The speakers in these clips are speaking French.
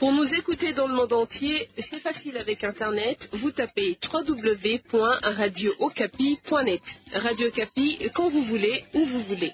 Pour nous écouter dans le monde entier, c'est facile avec Internet. Vous tapez www.radiookapi.net. Radio Okapi, quand vous voulez, où vous voulez.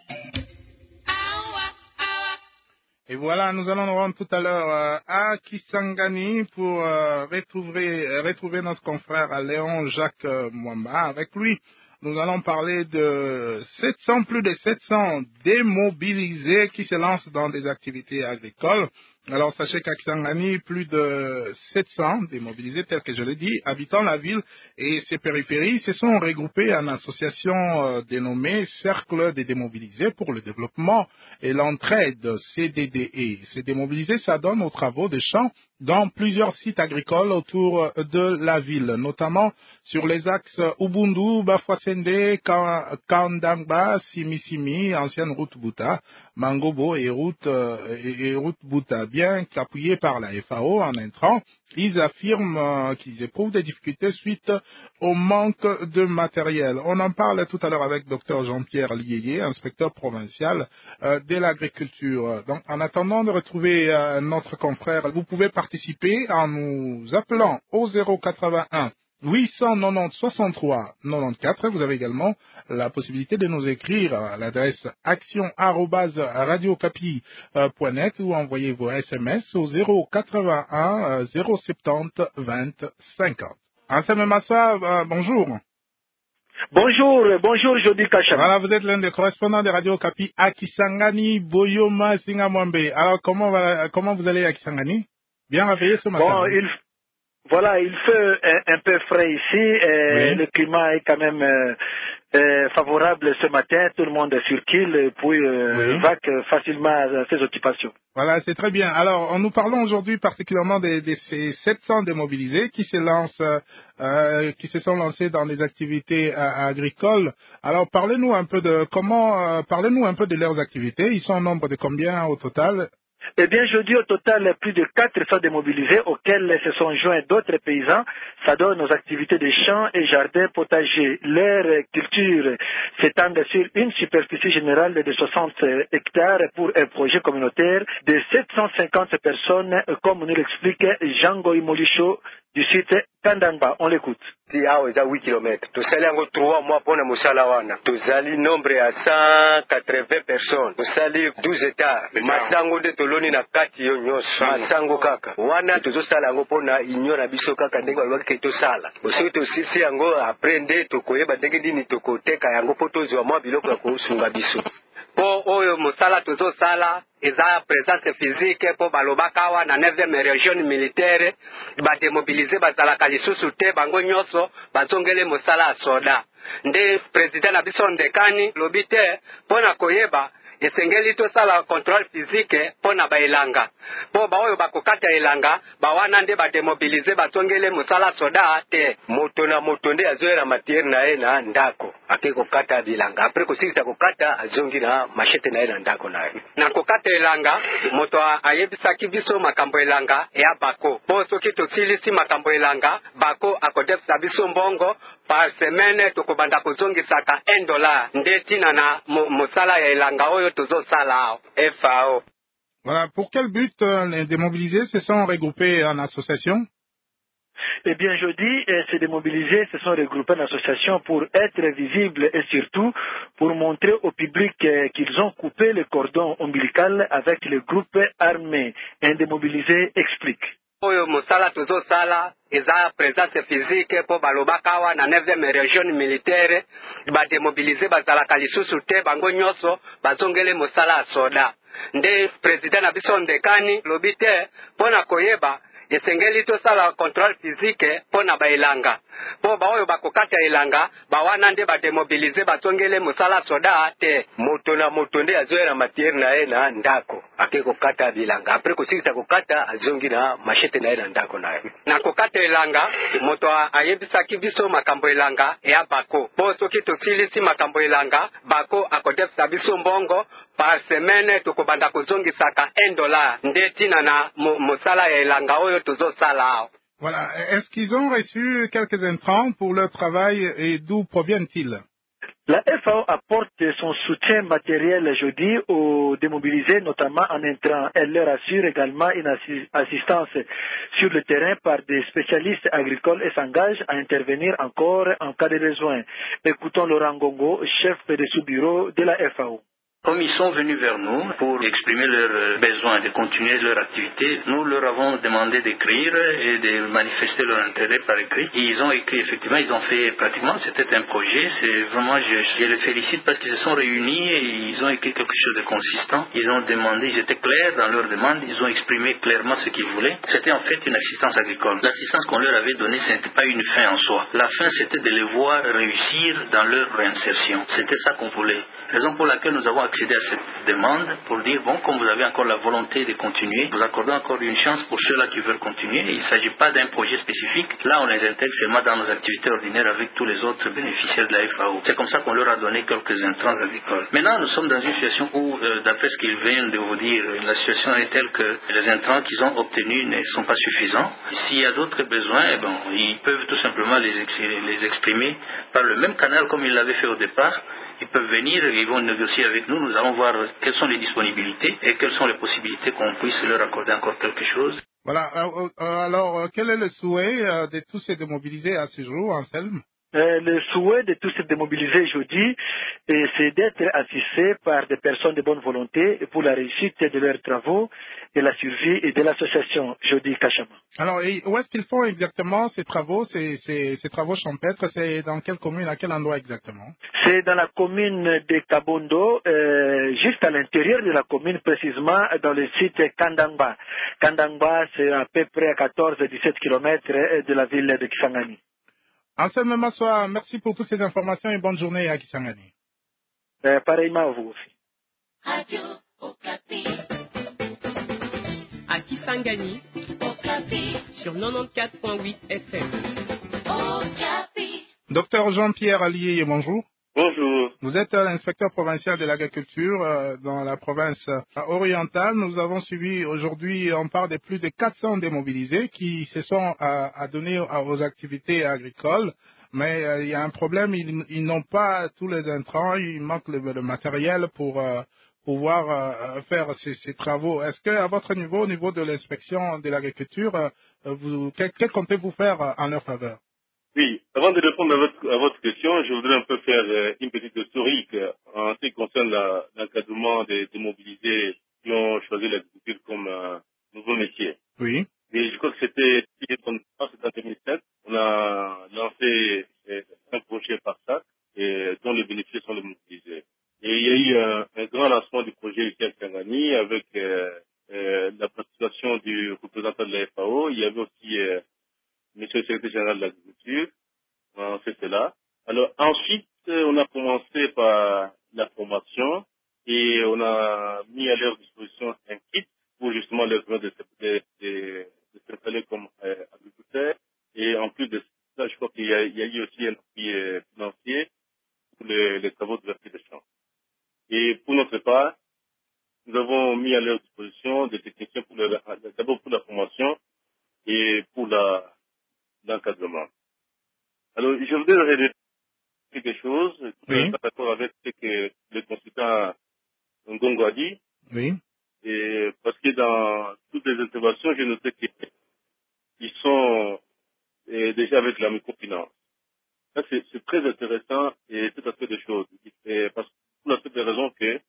Et voilà, nous allons nous rendre tout à l'heure à Kisangani pour retrouver notre confrère Léon Jacques Mwamba. Avec lui, nous allons parler de plus de 700 démobilisés qui se lancent dans des activités agricoles. Alors, sachez qu'à Kisangani, plus de 700 démobilisés, tel que je l'ai dit, habitant la ville et ses périphéries, se sont regroupés en association dénommée Cercle des démobilisés pour le développement et l'entraide, CDDE. Ces démobilisés s'adonnent aux travaux de champs dans plusieurs sites agricoles autour de la ville, notamment sur les axes Ubundu, Bafwasende, Kandangba, Simisimi, ancienne route Bouta, Mangobo et route Bouta. Bien qu'appuyés par la FAO en intrant, ils affirment qu'ils éprouvent des difficultés suite au manque de matériel. On en parle tout à l'heure avec Dr Jean-Pierre Liélié, inspecteur provincial de l'agriculture. Donc, en attendant de retrouver notre confrère, vous pouvez participer en nous appelant au 081 890 63 94. Vous avez également la possibilité de nous écrire à l'adresse action@radiocapi.net ou envoyer vos SMS au 081 070 20 50. Anselme Massa, bonjour. Bonjour, Jody Kacham. Voilà, vous êtes l'un des correspondants de Radio Okapi à Kisangani, Boyoma, Singamwambe. Alors, comment vous allez à Kisangani? Bien réveillé ce matin? Bon, il fait un peu frais ici. Oui. Le climat est quand même favorable ce matin. Tout le monde circule et puis vaque facilement à ses occupations. Voilà, c'est très bien. Alors, nous parlons aujourd'hui particulièrement de ces 700 démobilisés qui se sont lancés dans des activités agricoles. Alors, parlez-nous un peu de leurs activités. Ils sont au nombre de combien au total? Eh bien, je dis au total plus de 400 démobilisés auxquels se sont joints d'autres paysans. Ça donne aux activités de champs et jardins potagers. Leur culture s'étendent sur une superficie générale de 60 hectares pour un projet communautaire de 750 personnes, comme nous l'explique Jean Goïmolicho du site Kandangba. On l'écoute. Si hao eza 8 km. Tosali yango 3 mois pona musala wana. Tozali nombre ya 180 personnes. Tosali 12 hectares. Masango de toloni na kati yo nyonso. Masango kaka. Wana tozosala yango pona inyo na biso kaka ndenge balobaki ke tosala. Osoki tosisi yango aprende tokoyeba ndenge nini tokoteka yango po tozwa mwa biloko ya kosunga biso. Po oyo musala tozosala eza présence physique po balobaka awa na 9e région militaire bademobilize bazalaka lisusu te bango nyonso bazongele mosala ya soda. Nde président na biso ndekani lobi te mpona koyeba esengeli tosala contrôle physique mpona baelanga po baoyo bakokata elanga bawana nde bademobilize bazongele mosala soda te. Moto na moto nde azoyela matiere na ye na ndako ake kokata bilanga apres kosikisa kokata azongi na machete na ye na ndako na ye na kokata elanga. Moto ayebisaki biso makambo elanga eya bako po soki tosilisi makambo elanga bako akodefisa biso mbongo par semaine tokobanda kozongisaka $1 nde tina na mosala ya elanga oyo tozosala FAO. Voilà, pour quel but les démobilisés se sont regroupés en association? Eh bien, je dis, ces démobilisés se sont regroupés en association pour être visibles et surtout pour montrer au public qu'ils ont coupé le cordon ombilical avec le groupe armé. Un démobilisé explique. Oyo mosala tozosala eza présence physique po balobaka awa na 9e région militaire bademobilize bazalaka lisusu te bango nyonso bazongele mosala ya soda. Nde président na biso ndekani lobi te mpona koyeba esengeli tosala contrôle physique mpona baelanga po baoyo bakokata elanga bawana nde bademobilize bazongele mosala soda te. Moto na moto nde azoyela matiere na ye na ndako ake kokata bilanga apres kosikisa kokata azongi na machete na ye na ndako na ye na kokata elanga. Moto ayebisaki biso makambo elanga eya bako po soki tosilisi makambo elanga bako akodefisa biso mbongo par semaine tokobanda kozongisaka $1 nde tina na mosala ya elanga oyo tozosala. Voilà. Est-ce qu'ils ont reçu quelques intrants pour leur travail et d'où proviennent-ils? La FAO apporte son soutien matériel jeudi aux démobilisés, notamment en intrant. Elle leur assure également une assistance sur le terrain par des spécialistes agricoles et s'engage à intervenir encore en cas de besoin. Écoutons Laurent Gongo, chef de sous-bureau de la FAO. Comme ils sont venus vers nous pour exprimer leur besoin de continuer leur activité, nous leur avons demandé d'écrire et de manifester leur intérêt par écrit. Et ils ont écrit, effectivement, ils ont fait pratiquement, c'était un projet, c'est vraiment, je les félicite parce qu'ils se sont réunis et ils ont écrit quelque chose de consistant. Ils ont demandé, ils étaient clairs dans leur demande, ils ont exprimé clairement ce qu'ils voulaient. C'était en fait une assistance agricole. L'assistance qu'on leur avait donnée, ce n'était pas une fin en soi. La fin, c'était de les voir réussir dans leur réinsertion. C'était ça qu'on voulait. Raison pour laquelle nous avons accédé à cette demande pour dire, bon, comme vous avez encore la volonté de continuer, nous accordons encore une chance pour ceux-là qui veulent continuer. Il ne s'agit pas d'un projet spécifique. Là, on les intègre seulement dans nos activités ordinaires avec tous les autres bénéficiaires de la FAO. C'est comme ça qu'on leur a donné quelques intrants agricoles. Maintenant, nous sommes dans une situation où, d'après ce qu'ils viennent de vous dire, la situation est telle que les intrants qu'ils ont obtenus ne sont pas suffisants. S'il y a d'autres besoins, ils peuvent tout simplement les exprimer par le même canal comme ils l'avaient fait au départ. Ils peuvent venir, ils vont négocier avec nous, nous allons voir quelles sont les disponibilités et quelles sont les possibilités qu'on puisse leur accorder encore quelque chose. Voilà, alors quel est le souhait de tous ces démobilisés à ce jour, Anselme? Le souhait de tous ces démobilisés jeudi, c'est d'être assistés par des personnes de bonne volonté pour la réussite de leurs travaux et la survie et de l'association jeudi Kachama. Alors, où est-ce qu'ils font exactement ces travaux, ces travaux champêtres? C'est dans quelle commune, à quel endroit exactement? C'est dans la commune de Kabondo, juste à l'intérieur de la commune, précisément dans le site Kandangba. Kandangba, c'est à peu près à 14-17 km de la ville de Kisangani. Anselme Massoa, merci pour toutes ces informations et bonne journée à Kisangani. Pareillement à vous aussi. Radio Okapi. À Kisangani, Okapi. sur 94.8 FM. Okapi. Docteur Jean-Pierre Allier, bonjour. Bonjour. Vous êtes l'inspecteur provincial de l'agriculture dans la province orientale. Nous avons suivi aujourd'hui, on parle de plus de 400 démobilisés qui se sont adonnés aux activités agricoles. Mais il y a un problème, ils n'ont pas tous les intrants, il manque le matériel pour pouvoir faire ces travaux. Est-ce que à votre niveau, au niveau de l'inspection de l'agriculture, que comptez-vous faire en leur faveur? Oui, avant de répondre à votre question, je voudrais un peu faire une petite historique en ce qui concerne l'encadrement des démobilisés qui ont choisi l'agriculture comme nouveau métier. Oui. Et je crois que c'était en 2007, on a lancé un projet par sac dont les bénéficiaires sont les mobilisés. Et il y a eu un grand lancement du projet ici à Kisangani avec la participation du représentant de la FAO. Il y avait aussi Monsieur le secrétaire général de l'agriculture, c'est cela. Alors ensuite, on a commencé par la formation et on a mis à leur disposition un kit pour justement leur permettre de s'installer comme agriculteurs. Et en plus de ça, je crois qu'il y a eu aussi un appui financier pour les travaux de vertu des champs. Et pour notre part, nous avons mis à leur disposition des techniciens d'abord pour la formation et pour l'encadrement. Alors, je voudrais relever quelque chose, Oui. par rapport avec ce que le consultant Ngongo a dit. Oui. Et parce que dans toutes les interventions, j'ai noté qu'ils sont déjà avec la microfinance. Ça, c'est très intéressant et tout à fait des choses. Parce que pour la simple raison que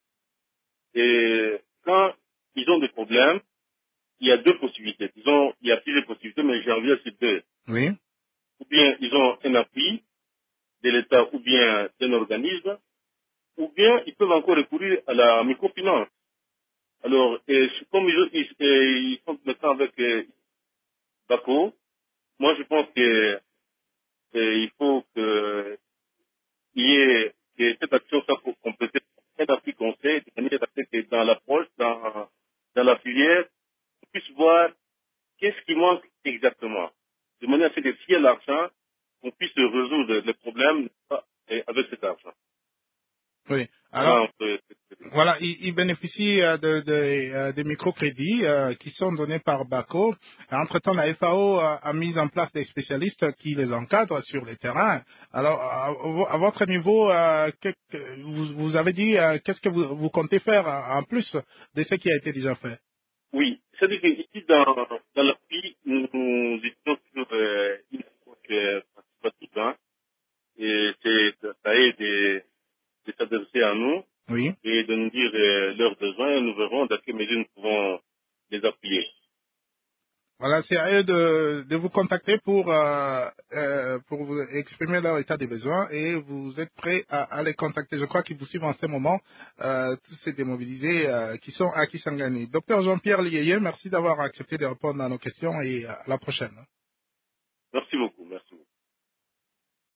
quand ils ont des problèmes, il y a deux possibilités. Il y a plusieurs possibilités, mais j'ai envie de citer deux. Oui. Ou bien ils ont un appui de l'État ou bien d'un organisme, ou bien ils peuvent encore recourir à la microfinance. Alors, comme ils sont maintenant avec Bako, moi je pense que il faut qu'il y ait que cette action soit pour compléter un appui conseil, de manière à ce que dans l'approche, dans la filière, on puisse voir qu'est-ce qui manque exactement. De manière à ce que s'il y a l'argent, on puisse résoudre les problèmes avec cet argent. Oui. Alors, voilà, ils bénéficient des microcrédits qui sont donnés par BACO. Entre-temps, la FAO a mis en place des spécialistes qui les encadrent sur le terrain. Alors, à votre niveau, vous avez dit, qu'est-ce que vous comptez faire en plus de ce qui a été déjà fait? Oui, c'est-à-dire qu'ici, dans leur pays, nous étions sur une approche participative, hein, et ça est de s'adresser à nous Oui. et de nous dire leurs besoins, et nous verrons dans quelle mesure nous pouvons les appuyer. Voilà, c'est à eux de vous contacter pour vous exprimer leur état des besoins et vous êtes prêts à les contacter. Je crois qu'ils vous suivent en ce moment, tous ces démobilisés qui sont à Kisangani. Docteur Jean-Pierre Lieye, merci d'avoir accepté de répondre à nos questions et à la prochaine. Merci beaucoup.